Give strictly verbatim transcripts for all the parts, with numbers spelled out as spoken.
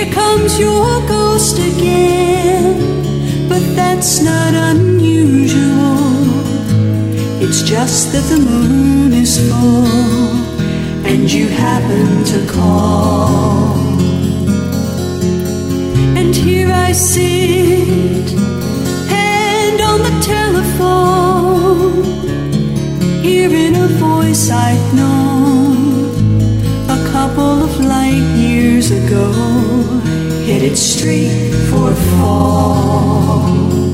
Here comes your ghost again, but that's not unusual. It's just that the moon is full and you happen to call. And here I sit, hand on the telephone, hearing a voice I'd known a couple of light years ago, headed straight for a fall.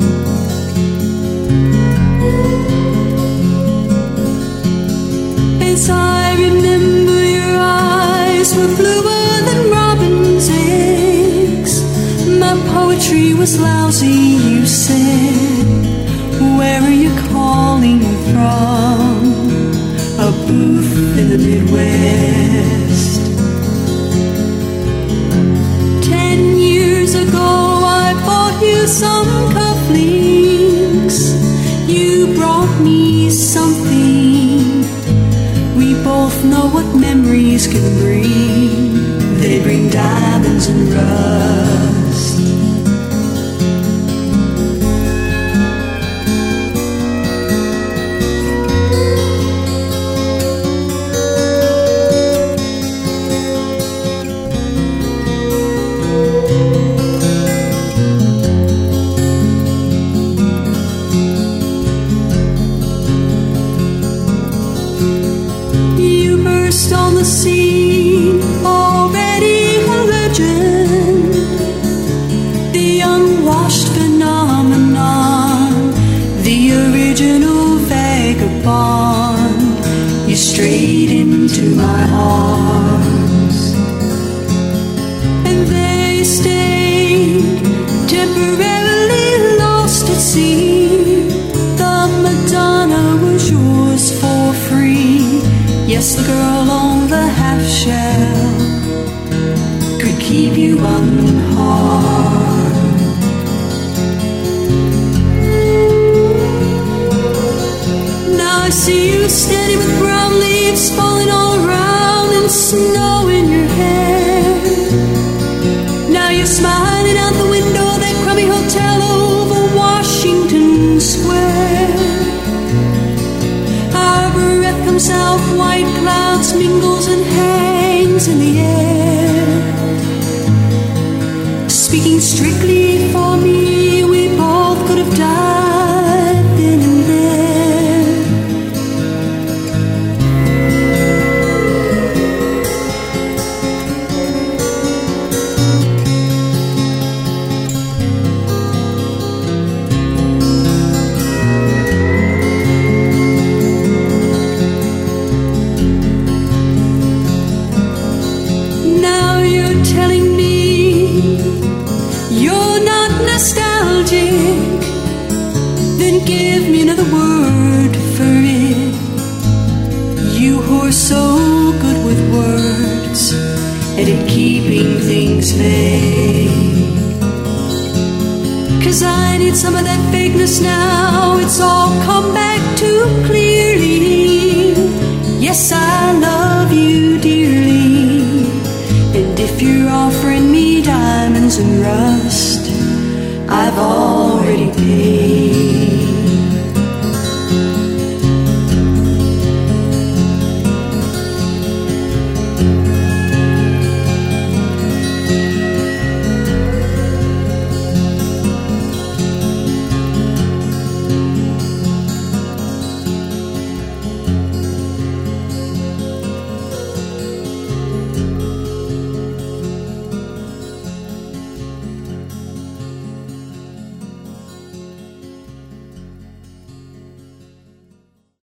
As I remember, your eyes were bluer than robin's eggs. My poetry was lousy, you said. Where are you calling from? A booth in the Midwest. Ten years ago I bought you some cufflinks. You brought me something. We both know what memories can bring. They bring diamonds and rust. On the scene, already a legend, the unwashed phenomenon, the original vagabond. You strayed into my arms, and they stayed temporarily lost at sea. The Madonna was yours for free. Yes, the girl on the half shell could keep you unharmed. Now I see you standing with brown leaves falling all around and snow in your hair. Now you're smiling out the window of that crummy hotel over Washington Square. Our breath comes out, white clouds mingles and hangs in the air. Speaking strictly for me, we both could have died then and there. Then give me another word for it. You who are so good with words and at keeping things vague. 'Cause I need some of that vagueness now. It's all come back too clearly. Yes, I love you dearly, and if you're offering me diamonds and rust, I've already paid.